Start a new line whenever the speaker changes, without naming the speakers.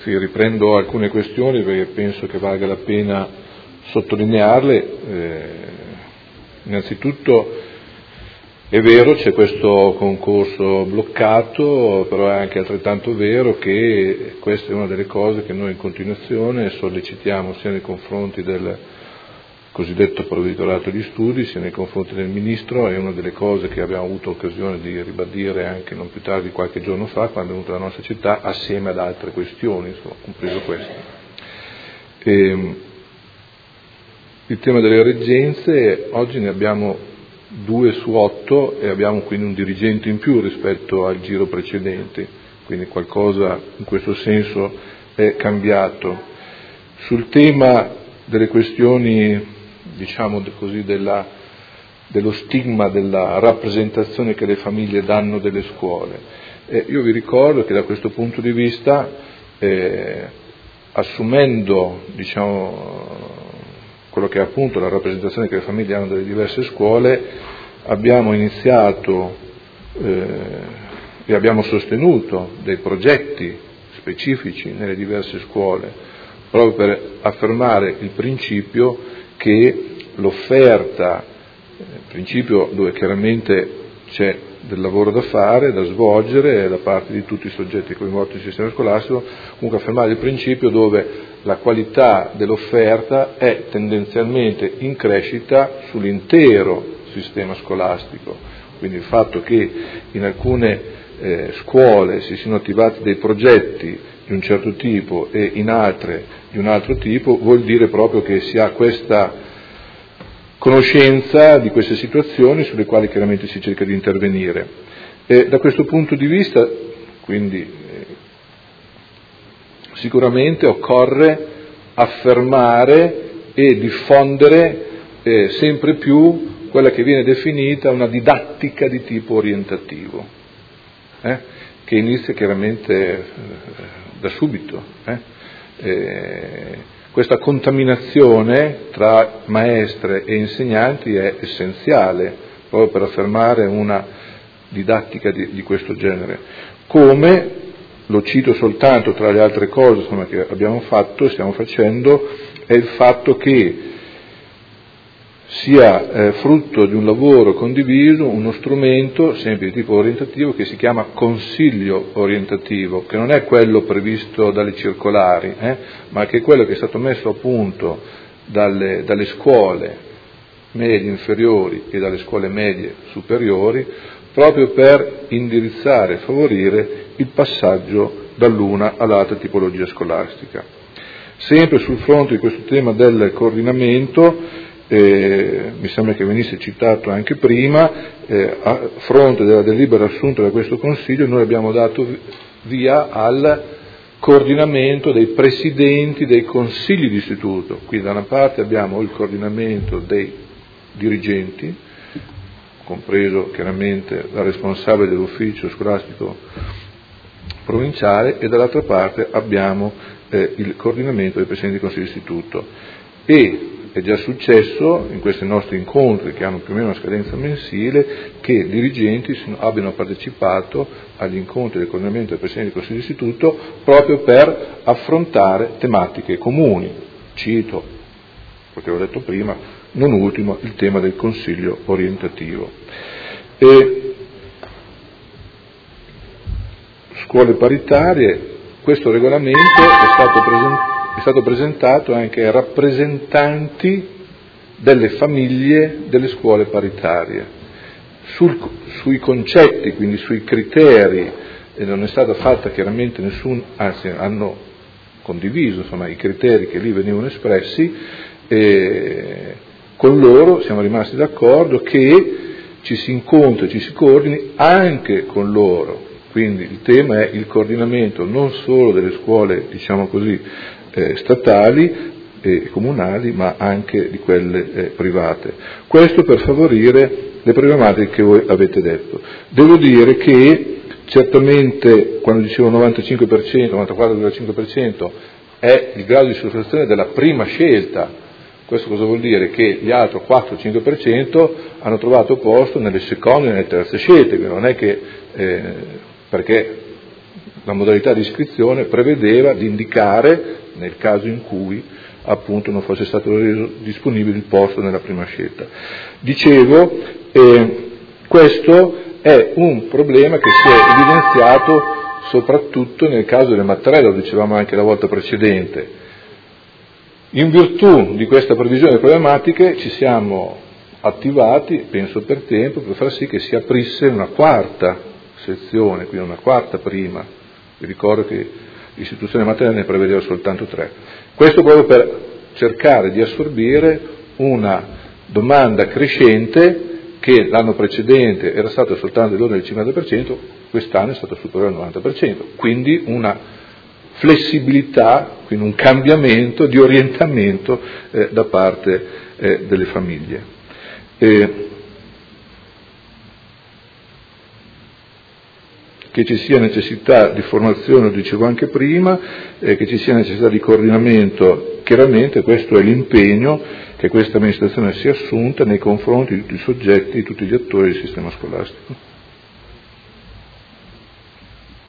Sì, riprendo alcune questioni perché penso che valga la pena sottolinearle. Innanzitutto è vero, c'è questo concorso bloccato, però è anche altrettanto vero che questa è una delle cose che noi in continuazione sollecitiamo sia nei confronti del cosiddetto provveditorato di studi, sia nei confronti del Ministro. È una delle cose che abbiamo avuto occasione di ribadire anche non più tardi di qualche giorno fa, quando è venuto alla nostra città, assieme ad altre questioni, insomma, compreso questo. Il tema delle reggenze, oggi ne abbiamo 2 su 8 e abbiamo quindi un dirigente in più rispetto al giro precedente, quindi qualcosa in questo senso è cambiato. Sul tema delle questioni, diciamo così, dello stigma della rappresentazione che le famiglie danno delle scuole, io vi ricordo che da questo punto di vista, assumendo, diciamo, quello che è appunto la rappresentazione che le famiglie hanno delle diverse scuole, abbiamo iniziato e abbiamo sostenuto dei progetti specifici nelle diverse scuole, proprio per affermare il principio che l'offerta, principio dove chiaramente c'è del lavoro da fare, da svolgere da parte di tutti i soggetti coinvolti nel sistema scolastico, comunque affermare il principio dove la qualità dell'offerta è tendenzialmente in crescita sull'intero sistema scolastico. Quindi il fatto che in alcune scuole si siano attivati dei progetti di un certo tipo e in altre di un altro tipo vuol dire proprio che si ha questa conoscenza di queste situazioni sulle quali chiaramente si cerca di intervenire. Da questo punto di vista, quindi, sicuramente occorre affermare e diffondere sempre più quella che viene definita una didattica di tipo orientativo, che inizia chiaramente da subito. Questa contaminazione tra maestre e insegnanti è essenziale proprio per affermare una didattica di questo genere. Come, lo cito soltanto tra le altre cose, insomma, che abbiamo fatto e stiamo facendo, è il fatto che sia frutto di un lavoro condiviso uno strumento sempre di tipo orientativo che si chiama consiglio orientativo, che non è quello previsto dalle circolari, ma che è quello che è stato messo a punto dalle scuole medie inferiori e dalle scuole medie superiori, proprio per indirizzare e favorire il passaggio dall'una all'altra tipologia scolastica. Sempre sul fronte di questo tema del coordinamento, mi sembra che venisse citato anche prima, a fronte della delibera assunta da questo Consiglio, noi abbiamo dato via al coordinamento dei presidenti dei consigli di istituto. Quindi da una parte abbiamo il coordinamento dei dirigenti, compreso chiaramente la responsabile dell'ufficio scolastico provinciale, e dall'altra parte abbiamo il coordinamento dei presidenti dei consigli di istituto. E è già successo in questi nostri incontri, che hanno più o meno una scadenza mensile, che dirigenti abbiano partecipato agli incontri del coordinamento del Presidente del Consiglio d'Istituto proprio per affrontare tematiche comuni. Cito, perché l'ho detto prima, non ultimo, il tema del Consiglio orientativo. Scuole paritarie, questo regolamento è stato presentato anche ai rappresentanti delle famiglie delle scuole paritarie. Sui concetti, quindi sui criteri, non è stata fatta chiaramente anzi hanno condiviso, insomma, i criteri che lì venivano espressi, e con loro siamo rimasti d'accordo che ci si incontri, ci si coordini anche con loro. Quindi il tema è il coordinamento non solo delle scuole, diciamo così, statali e comunali, ma anche di quelle private. Questo per favorire le problematiche che voi avete detto. Devo dire che certamente quando dicevo 95%, 94,5% è il grado di soddisfazione della prima scelta. Questo cosa vuol dire? Che gli altri 4-5% hanno trovato posto nelle seconde e nelle terze scelte, quindi non è che perché la modalità di iscrizione prevedeva di indicare, nel caso in cui appunto non fosse stato reso disponibile il posto nella prima scelta. Dicevo, questo è un problema che si è evidenziato soprattutto nel caso delle mattarelle, lo dicevamo anche la volta precedente. In virtù di questa previsione delle problematiche ci siamo attivati, penso per tempo, per far sì che si aprisse una quarta sezione, quindi una quarta prima. Vi ricordo che l'istituzione maternelle ne prevedeva soltanto 3. Questo proprio per cercare di assorbire una domanda crescente che l'anno precedente era stata soltanto dell'ordine del 50%, quest'anno è stata superiore al 90%, quindi una flessibilità, quindi un cambiamento di orientamento da parte delle famiglie. Che ci sia necessità di formazione, lo dicevo anche prima, che ci sia necessità di coordinamento, chiaramente questo è l'impegno che questa amministrazione si è assunta nei confronti di tutti i soggetti, di tutti gli attori del sistema scolastico.